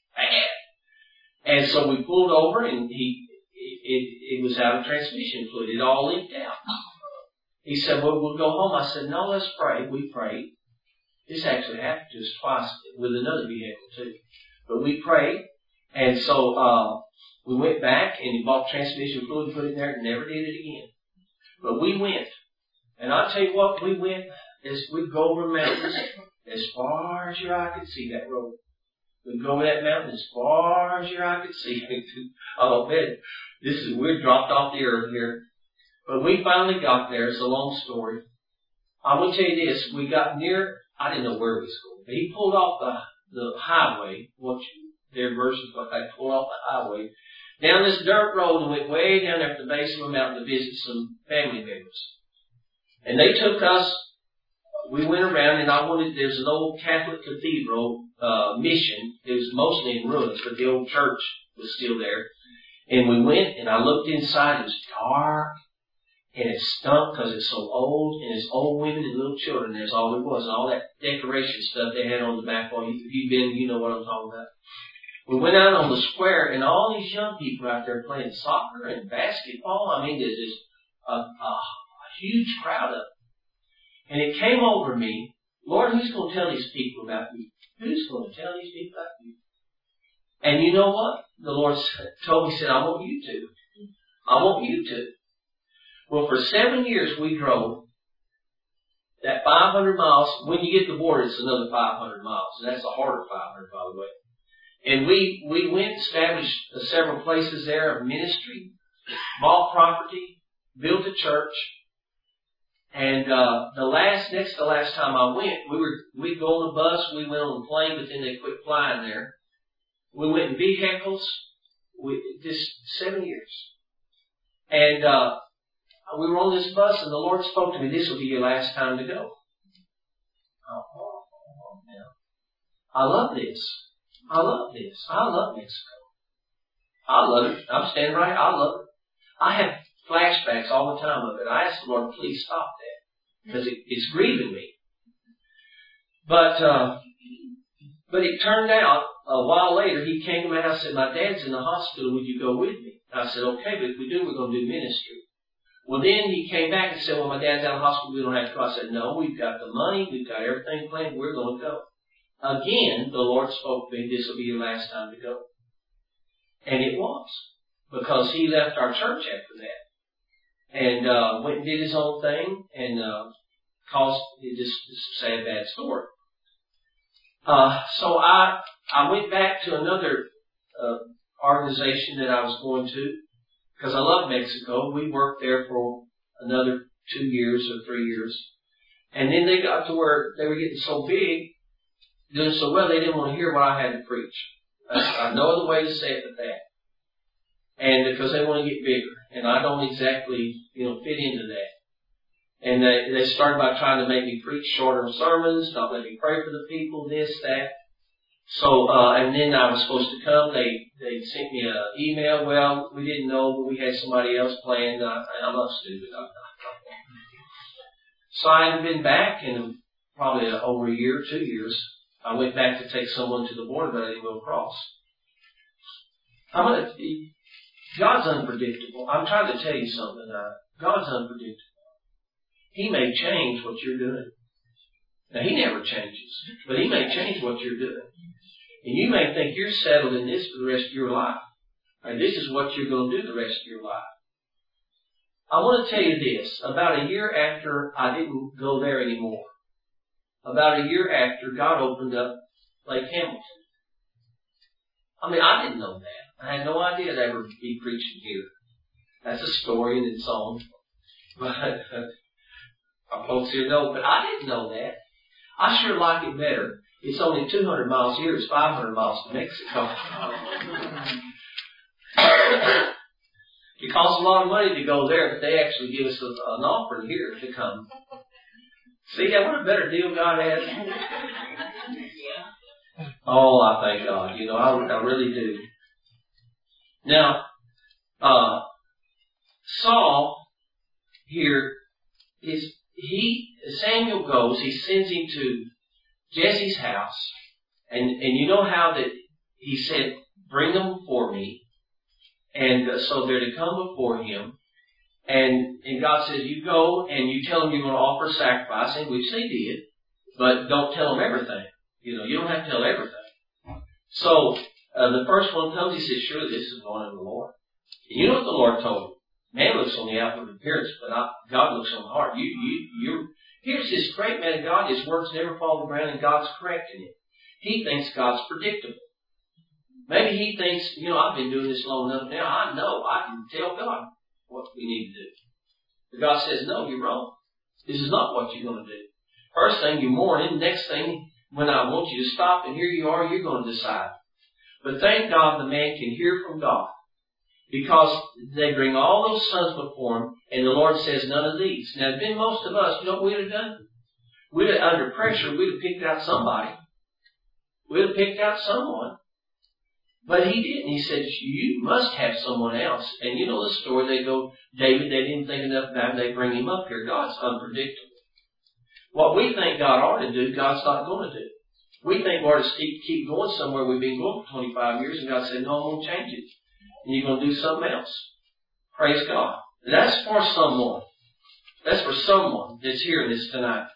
bad. And so we pulled over, and he it, it, it was out of transmission fluid. It all leaked out. He said, well, we'll go home. I said, no, let's pray. We prayed. This actually happened to us twice with another vehicle, too. But we prayed, and so uh we went back, and he bought transmission fluid and put it in there, and never did it again. But we went. And I'll tell you what, we went, as we'd go over mountains as far as your eye could see that road. We'd go over that mountain as far as your eye could see. Oh, man, this is, we're dropped off the earth here. But we finally got there. It's a long story. I will tell you this, we got near, I didn't know where we was going, but he pulled off the, the highway, what you, their version of what they pulled off the highway, down this dirt road and went way down there at the base of a mountain to visit some family members. And they took us, we went around, and I wanted, there's an old Catholic cathedral, uh, mission. It was mostly in ruins, but the old church was still there. And we went, and I looked inside, it was dark, and it stunk because it's so old, and it's old women and little children, that's all there was, and all that decoration stuff they had on the back wall. If you've been, you know what I'm talking about. We went out on the square, and all these young people out there playing soccer and basketball. I mean, there's just a, a, a huge crowd of them. And it came over me, Lord, who's going to tell these people about you? Who's going to tell these people about you? And you know what? The Lord told me, he said, I want you to. I want you to. Well, for seven years we drove that five hundred miles. When you get to the border, it's another five hundred miles. And that's a harder five hundred, by the way. And we, we went, established several places there of ministry, bought property, built a church. And, uh, the last, next to the last time I went, we were, we'd go on the bus, we went on the plane, but then they quit flying there. We went in vehicles, we, just seven years. And, uh, we were on this bus, and the Lord spoke to me, this will be your last time to go. Oh, oh, oh, now. I love this. I love this. I love Mexico. I love it. I'm standing right. I love it. I have flashbacks all the time of it. I asked the Lord, please stop that, because it, it's grieving me. But uh, but it turned out a while later, he came to my house and said, my dad's in the hospital. Would you go with me? And I said, okay, but if we do, we're going to do ministry. Well, then he came back and said, well, my dad's out of the hospital. We don't have to go. I said, no, we've got the money. We've got everything planned. We're going to go. Again, the Lord spoke to me, this will be your last time to go. And it was. Because he left our church after that. And uh went and did his own thing, and uh caused it just it's a sad, bad story. Uh so I I went back to another uh organization that I was going to, because I love Mexico. We worked there for another two years or three years. And then they got to where they were getting so big, doing so well, they didn't want to hear what I had to preach. I, I no other way to say it but that. And because they want to get bigger. And I don't exactly, you know, fit into that. And they, they started by trying to make me preach shorter sermons, not let me pray for the people, this, that. So, uh, and then I was supposed to come. They, they sent me an email. Well, we didn't know, but we had somebody else planned. I, I'm not stupid. I'm not. So I haven't been back in probably over a year, two years. I went back to take someone to the border, but I didn't go across. I'm gonna, God's unpredictable. I'm trying to tell you something tonight. God's unpredictable. He may change what you're doing. Now, He never changes, but He may change what you're doing. And you may think you're settled in this for the rest of your life. And this is what you're going to do the rest of your life. I want to tell you this. About a year after I didn't go there anymore, about a year after, God opened up Lake Hamilton. I mean, I didn't know that. I had no idea I'd ever be preaching here. That's a story in its own. But our folks here know, but I didn't know that. I sure like it better. It's only two hundred miles here. It's five hundred miles to Mexico. It costs a lot of money to go there, but they actually give us an offer here to come. See, yeah, what a better deal God has. Oh, I thank God. You know, I, I really do. Now, uh, Saul here is he Samuel goes, he sends him to Jesse's house, and and you know how that he said, bring them before me, and uh, so they're to come before him, and and God says, you go and you tell them you're going to offer sacrifice, and which they did, but don't tell them everything. You know, you don't have to tell everything. So uh, the first one comes, he says, surely this is going of the Lord. And you know what the Lord told him? Man looks on the outward appearance, but not, God looks on the heart. You, you, you. Here's this great man of God. His words never fall to the ground, and God's correcting him. He thinks God's predictable. Maybe he thinks, you know, I've been doing this long enough now. I know I can tell God what we need to do. But God says, no, you're wrong. This is not what you're going to do. First thing, you mourn it. Next thing, when I want you to stop, and here you are, you're going to decide. But thank God the man can hear from God. Because they bring all those sons before him, and the Lord says, none of these. Now, if been most of us, you know what we'd have done? We'd have, under pressure, we'd have picked out somebody. We'd have picked out someone. But he didn't. He said, you must have someone else. And you know the story. They go, David, they didn't think enough about him. They bring him up here. God's unpredictable. What we think God ought to do, God's not going to do. We think we ought to keep going somewhere we've been going for twenty-five years, and God said, no, I'm going to change it. And you're going to do something else. Praise God. That's for someone. That's for someone that's hearing this tonight.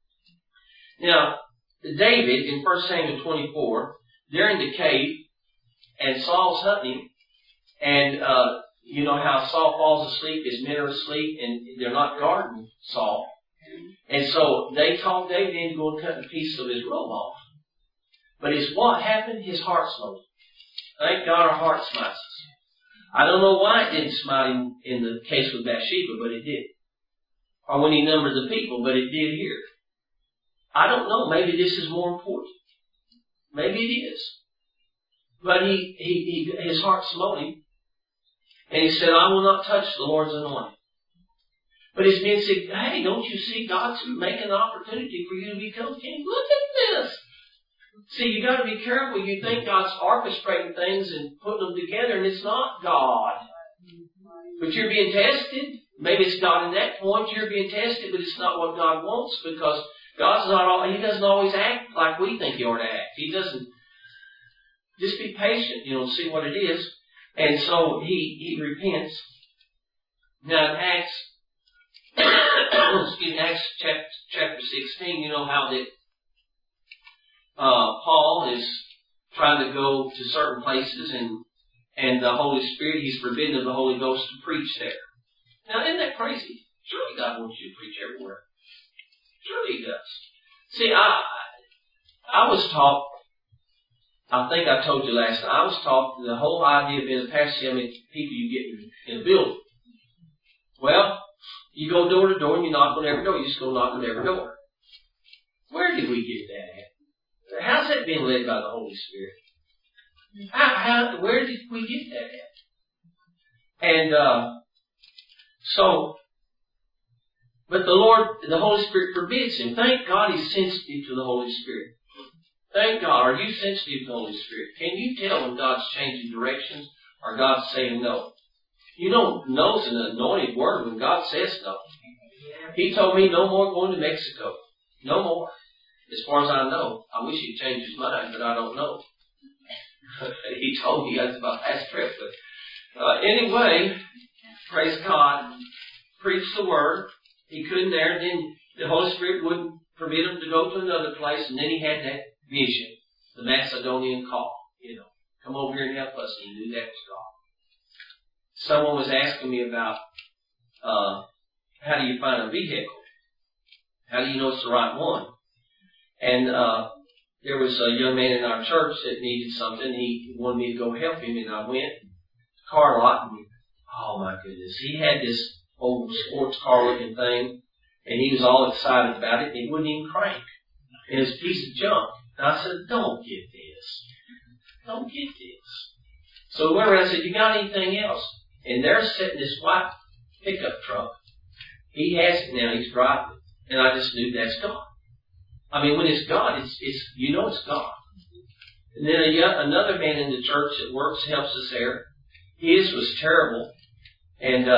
Now, David, in First Samuel twenty-four, they're in the cave, and Saul's hunting him. And, uh, you know how Saul falls asleep, his men are asleep, and they're not guarding Saul. And so they talk David into going to cut a piece of his robe off. But it's what happened? His heart smote. Thank God our heart smites us. I don't know why it didn't smite him in the case with Bathsheba, but it did. Or when he numbered the people, but it did here. I don't know. Maybe this is more important. Maybe it is. But he, he, he his heart smote him. And he said, I will not touch the Lord's anointing. But his men said, hey, don't you see God's making an opportunity for you to become king? Look at this. See, you got to be careful. You think God's orchestrating things and putting them together, and it's not God. But you're being tested. Maybe it's God in that point. You're being tested, but it's not what God wants, because God's not all, He doesn't always act like we think He ought to act. He doesn't. Just be patient, you know, see what it is. And so he, he repents. Now in Acts, excuse me, Acts chapter, chapter sixteen, you know how that uh, Paul is trying to go to certain places, and and the Holy Spirit, he's forbidden of the Holy Ghost to preach there. Now isn't that crazy? Surely God wants you to preach everywhere. Surely He does. See, I I was taught, I think I told you last night, I was taught the whole idea of being a pastor, see how many people you get in a building. Well, you go door to door and you knock on every door. You just go knock on every door. Where did we get that at? How's that being led by the Holy Spirit? How, how, where did we get that at? And uh, so, but the Lord, the Holy Spirit forbids him. Thank God he's sensitive to the Holy Spirit. Thank God. Are you sensitive to the Holy Spirit? Can you tell when God's changing directions or God's saying no? You don't know it's an anointed word when God says no. He told me no more going to Mexico. No more. As far as I know. I wish he'd change his mind, but I don't know. He told me that's about last trip. But uh, anyway, praise God. Preach the word. He couldn't there. Then the Holy Spirit wouldn't permit him to go to another place. And then he had that vision. The Macedonian call. You know, come over here and help us. And he knew that was God. Someone was asking me about uh, how do you find a vehicle? How do you know it's the right one? And uh, there was a young man in our church that needed something. He wanted me to go help him, and I went to the car lot. And oh my goodness, he had this old sports car looking thing, and he was all excited about it. And he wouldn't even crank. And it was a piece of junk. And I said, "Don't get this. Don't get this." So we went around and said, "You got anything else?" And there's sitting this white pickup truck. He has it now. He's driving it. And I just knew that's God. I mean, when it's God, it's, it's you know it's God. And then a, another man in the church that works, helps us there. His was terrible. And uh,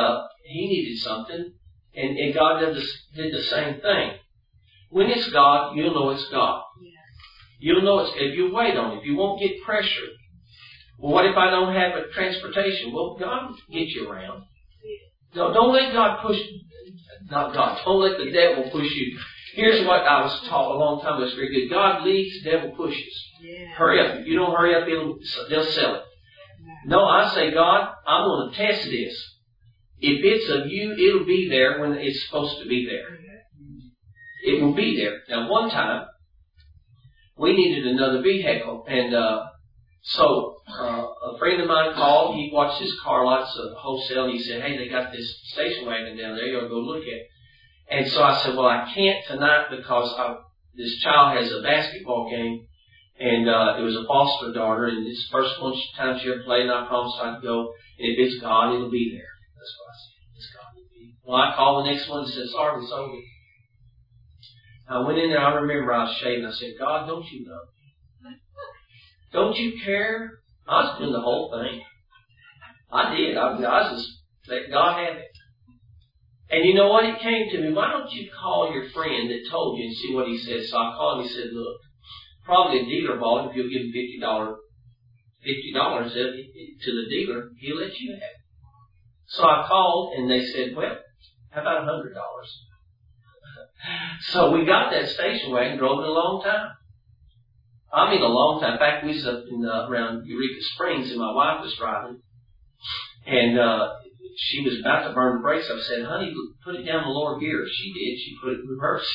he needed something, and, and God did the, did the same thing. When it's God, you'll know it's God. You'll know it's, if you wait on it, if you won't get pressured. Well, what if I don't have a transportation? Well, God will get you around. No, don't let God push, not God, don't let the devil push you. Here's what I was taught a long time ago. It's very good. God leads, devil pushes. Yeah. Hurry up. If you don't hurry up, it'll, they'll sell it. No, I say, God, I'm going to test this. If it's of you, it'll be there when it's supposed to be there. It will be there. Now, one time, we needed another vehicle. And uh, so uh, a friend of mine called. He watched his car lots of wholesale. And he said, hey, they got this station wagon down there. You ought to go look at it. And so I said, well, I can't tonight because I, this child has a basketball game. And uh, it was a foster daughter. And it's the first one time she ever played. And I promised I'd go. And if it's God, it'll be there. That's what I said. It's God. It'll be. Well, I called the next one and said, sorry, we sold it. I went in there. I remember I was shaving. I said, God, don't you know? Don't you care? I was doing the whole thing. I did. I, I was just let God have it. And you know what? It came to me. Why don't you call your friend that told you and see what he said? So I called him and said, look, probably a dealer bought it. If you'll give him fifty dollars, fifty dollars to the dealer, he'll let you have it. So I called and they said, well, how about one hundred dollars? So we got that station wagon, drove it a long time. I mean a long time. In fact, we was up in, uh, around Eureka Springs and my wife was driving. And uh, she was about to burn the brakes. I said, honey, put it down the lower gear. She did. She put it in reverse.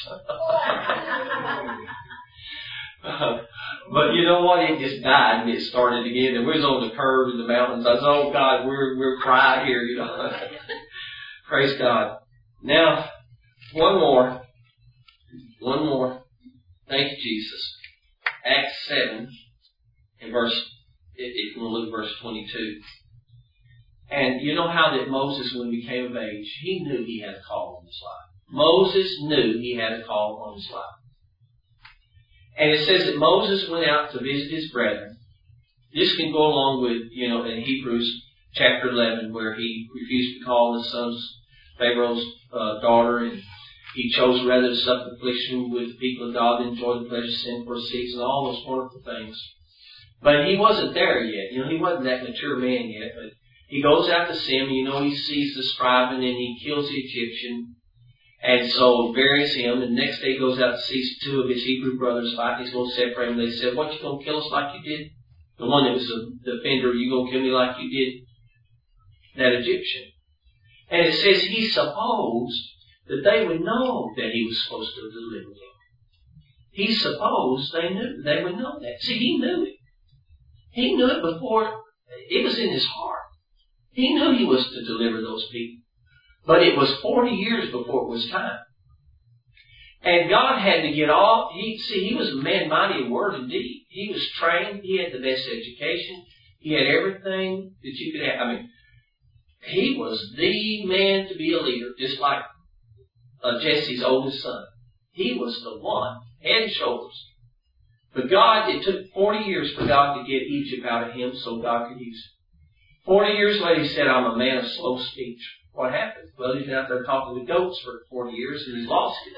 uh, but you know what? It just died and it started again. And we was on the curve in the mountains. I said, oh God, we're, we're fried here, you know. Praise God. Now, one more. One more. Thank you, Jesus. Acts seven, in verse, if you want to look at verse twenty-two. And you know how that Moses, when he became of age, he knew he had a call on his life. Moses knew he had a call on his life. And it says that Moses went out to visit his brethren. This can go along with, you know, in Hebrews chapter eleven, where he refused to call the sons of Pharaoh's uh, daughter, and he chose rather to suffer affliction with the people of God than enjoy the pleasure of sin for a season, all those wonderful things. But he wasn't there yet. You know, he wasn't that mature man yet. But he goes out to see him. You know, he sees the scribe and then he kills the Egyptian. And so buries him. And the next day he goes out to see two of his Hebrew brothers fighting. He's going to separate them. They said, what, you going to kill us like you did? The one that was the offender, you going to kill me like you did that Egyptian? And it says he supposed that they would know that he was supposed to deliver them. He supposed they knew, they would know that. See, he knew it. He knew it before, it was in his heart. He knew he was to deliver those people. But it was forty years before it was time. And God had to get all, he, see, he was a man mighty in word and deed. He was trained, he had the best education, he had everything that you could have. I mean, he was the man to be a leader, just like Uh, Jesse's oldest son. He was the one, head and shoulders. But God, it took forty years for God to get Egypt out of him so God could use him. Forty years later, he said, I'm a man of slow speech. What happened? Well, he's been out there talking to goats for forty years and he's lost it.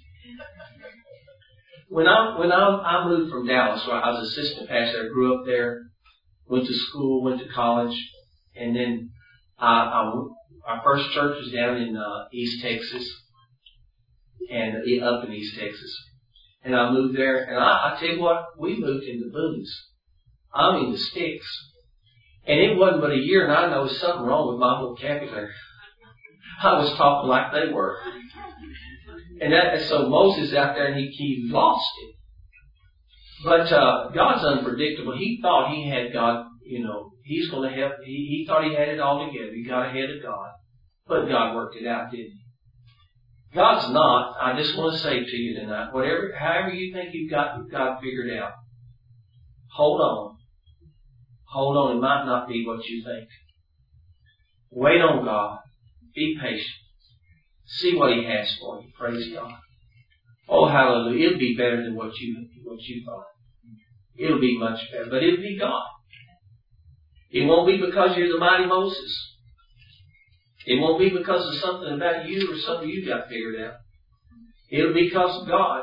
When I when I, I moved from Dallas, where I was assistant pastor, I grew up there, went to school, went to college, and then I, I, our first church was down in uh, East Texas. And up in East Texas. And I moved there, and I, I tell you what, we moved in the boonies. I mean the sticks. And it wasn't but a year, and I know something wrong with my vocabulary. I was talking like they were. And that, so Moses out there, and he, he lost it. But uh, God's unpredictable. He thought he had God, you know, he's going to help. He, he thought he had it all together. He got ahead of God. But God worked it out, didn't he? God's not. I just want to say to you tonight, whatever, however you think you've got God figured out, hold on. Hold on. It might not be what you think. Wait on God. Be patient. See what He has for you. Praise God. Oh, hallelujah. It'll be better than what you, what you thought. It'll be much better. But it'll be God. It won't be because you're the mighty Moses. It won't be because of something about you or something you got figured out. It'll be because of God.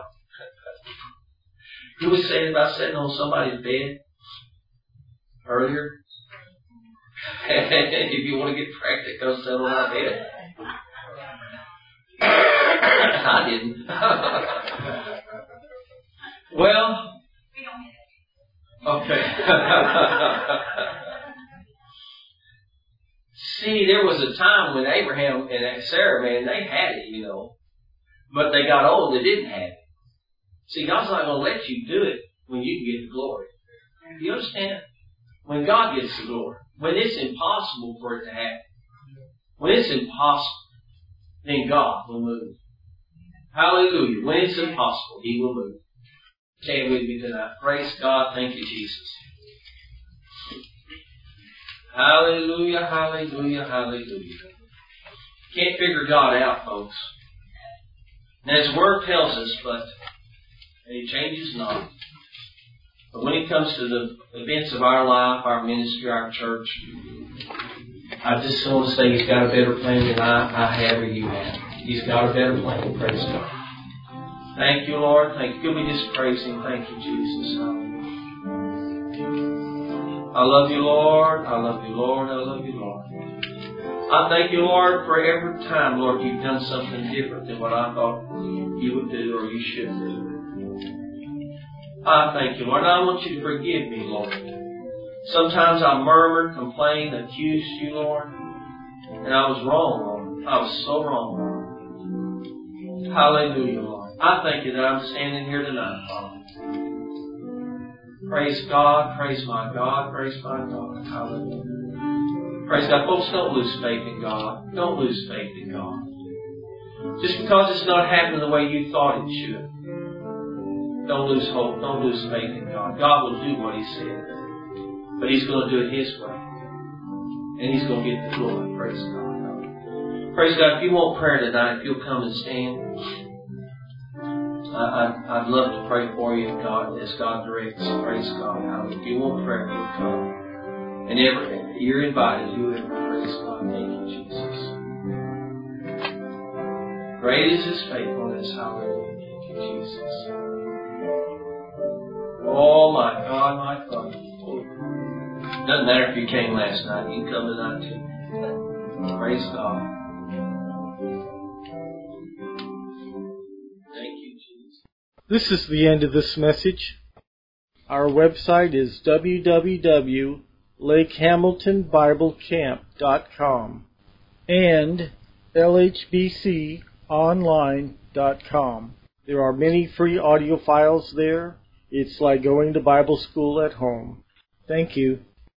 Who was saying about sitting on somebody's bed earlier? If you want to get practical, go sit on my bed. I didn't. Well, okay. See, there was a time when Abraham and Sarah, man, they had it, you know. But they got old, they didn't have it. See, God's not going to let you do it when you can get the glory. Do you understand? When God gets the glory. When it's impossible for it to happen. When it's impossible, then God will move. Hallelujah. When it's impossible, He will move. Stand with me tonight. Praise God. Thank you, Jesus. Hallelujah, hallelujah, hallelujah. Can't figure God out, folks. And His Word tells us, but He changes not. But when it comes to the events of our life, our ministry, our church, I just want to say He's got a better plan than I, I have or you have. He's got a better plan. Praise God. Thank you, Lord. Thank you. Could we just praise Him? Thank you, Jesus. I love you, Lord. I love you, Lord. I love you, Lord. I thank you, Lord, for every time, Lord, you've done something different than what I thought you would do or you should do. I thank you, Lord. And I want you to forgive me, Lord. Sometimes I murmured, complained, accused you, Lord. And I was wrong, Lord. I was so wrong, Lord. Hallelujah, Lord. I thank you that I'm standing here tonight, Father. Praise God, praise my God, praise my God. Hallelujah. Praise God. Folks, don't lose faith in God. Don't lose faith in God. Just because it's not happening the way you thought it should. Don't lose hope. Don't lose faith in God. God will do what He said. But He's going to do it His way. And He's going to get the glory. Praise God. Praise God. If you want prayer tonight, if you'll come and stand. I, I'd love to pray for you, God, as God directs. Praise God. Hallelujah. If you want prayer, you'll come. And every, you're invited. You ever praise God. Thank you, Jesus. Great is His faithfulness. Hallelujah. Thank you, Jesus. Oh, my God, my God. Doesn't matter if you came last night. You can come tonight too. Praise God. This is the end of this message. Our website is w w w dot lake hamilton bible camp dot com and l h b c online dot com. There are many free audio files there. It's like going to Bible school at home. Thank you.